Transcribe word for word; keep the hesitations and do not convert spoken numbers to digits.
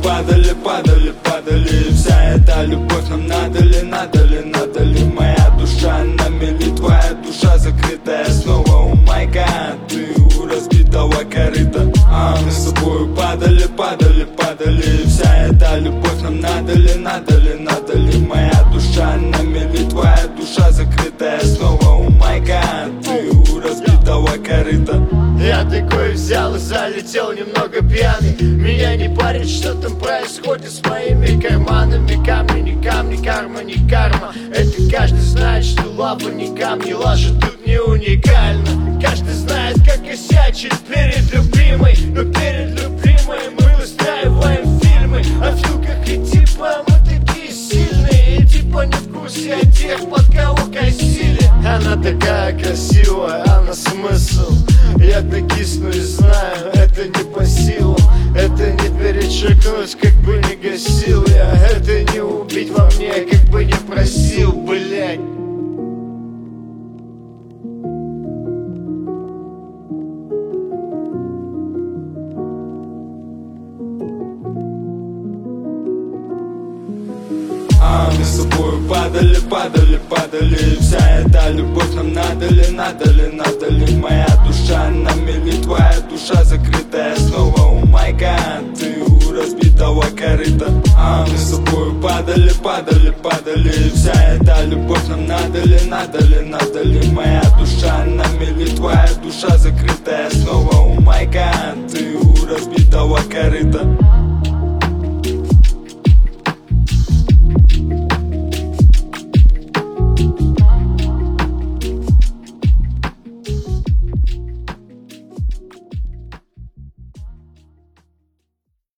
падали, падали, падали. Вся эта любовь нам надо ли, надо ли, надо ли? Моя душа на мели, твоя душа закрытая снова. О май гад, ты у разбитого корыта. А мы с тобой падали, падали, падали. Вся эта любовь нам надо ли, надо ли, надо ли? Моя душа на мели, твоя душа закрытая снова. О май гад, ты у разбитого корыта. Я такой взял и залетел немного пьяный. Меня не парит, что там происходит с моими карманами. Камни, не камни, карма, не карма. Это каждый знает, что лапа не камни. Лажа тут не уникальна. Каждый знает, как косячить перед любимой. Но перед любимой мы выстраиваем фильмы о филках и типа мы такие сильные. И типа не в курсе о тех, под кого косили. Она такая красивая, а на смысл? Я так кисну и знаю, это не по силам. Это не перечеркнуть, как бы не гасил я. Это не убить во мне, как бы не просил, блять. А мы с тобой падали, падали, падали. Вся эта любовь нам надо ли, надо ли, надо ли? Моя душа на мели, твоя душа закрытая снова. О май гад, ты у разбитого корыта. А мы с тобой падали, падали, падали. Вся эта любовь нам надо ли, надо ли, надо ли? Моя душа на мели, твоя душа закрытая снова. О май гад.